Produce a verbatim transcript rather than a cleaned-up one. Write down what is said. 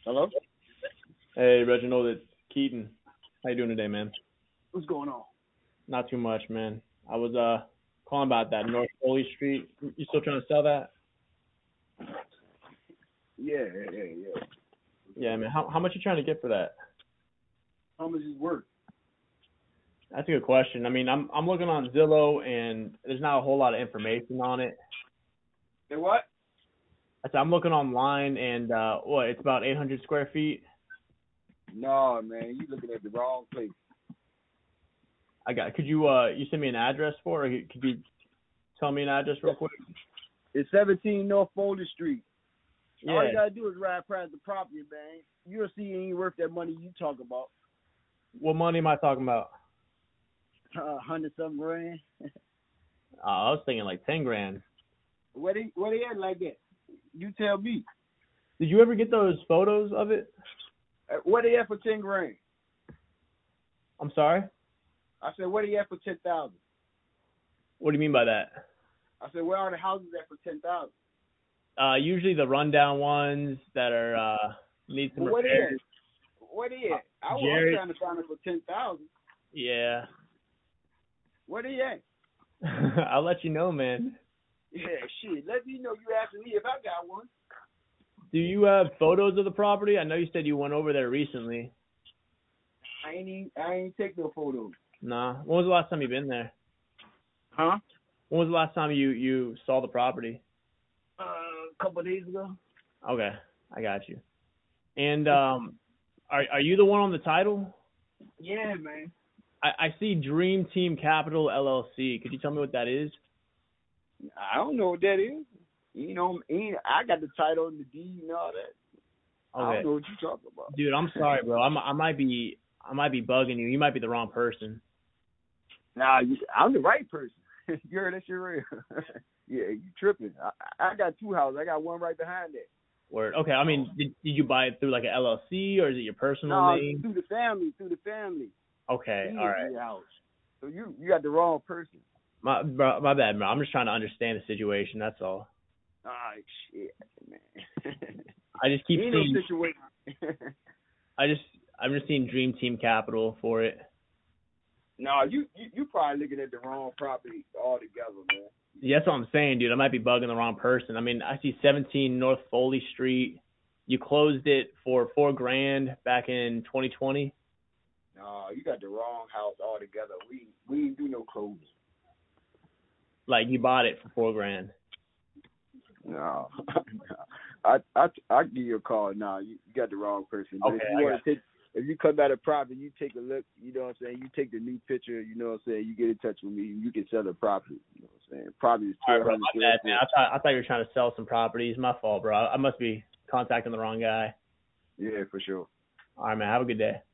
Hello? Hey, Reginald, it's Keaton. How you doing today, man? What's going on? Not too much, man. I was uh calling about that North Foley Street. You still trying to sell that? Yeah, yeah, yeah, yeah. Yeah, man. How how much you trying to get for that? How much is worth? That's a good question. I mean, I'm I'm looking on Zillow and there's not a whole lot of information on it. Say what? I said I'm looking online and uh what? It's about eight hundred square feet. No, man, you looking at the wrong place. I got. Could you uh you send me an address for it? Or could you tell me an address real quick? It's seventeen North Foley Street. All Yeah. you gotta do is ride past the property, man. You'll see it ain't worth that money you talk about. What money am I talking about? Uh, hundred something grand. Uh, I was thinking like ten grand. Where they where they at like that? You tell me. Did you ever get those photos of it? Uh, Where they at for ten grand? I'm sorry. I said, where they at for ten thousand? What do you mean by that? I said, where are the houses at for ten thousand? Uh, usually the rundown ones that are uh need some Well, where they repairs. at? Where they at? I was Jared- trying to find it for ten thousand. Yeah. Where they at? I'll let you know, man. Yeah, shit. Let me know you asking me if I got one. Do you have photos of the property? I know you said you went over there recently. I ain't even, I ain't take no photos. Nah. When was the last time you been there? Huh? When was the last time you you saw the property? Uh, a couple of days ago. Okay, I got you. And um, are are you the one on the title? Yeah, man. I, I see Dream Team Capital L L C. Could you tell me what that is? I don't know what that is. You know, ain't- I got the title and the deed and all that. I Okay. don't know what you're talking about. Dude, I'm sorry, bro. I'm I might be I might be bugging you. You might be the wrong person. Nah, you, I'm the right person. You heard that shit real. Yeah, you tripping. I, I got two houses. I got one right behind that. Word. Okay. I mean, did, did you buy it through like an L L C or is it your personal No, name? through the family, through the family. Okay. He All is right. your house. So you you got the wrong person. My bro, my bad, bro. I'm just trying to understand the situation. That's all. Ah, shit, man. I just keep Ain't seeing. no situation. I just I'm just seeing Dream Team Capital for it. No, you, you you probably looking at the wrong property altogether, man. Yeah, that's what I'm saying, dude. I might be bugging the wrong person. I mean, I see seventeen North Foley Street. You closed it for four grand back in twenty twenty. No, you got the wrong house altogether. We we ain't do no closing. Like you bought it for four grand. No, I I I give you a call. No, you, you got the wrong person. But Okay, if I you want got to take, if you come out of property, you take a look. You know what I'm saying? You take the new picture. You know what I'm saying? You get in touch with me. You can sell the property. You know what I'm saying? Property is All twelve right, bro. hundred My square bad, man. foot. I thought I thought you were trying to sell some properties. My fault, bro. I must be contacting the wrong guy. Yeah, for sure. All right, man. Have a good day.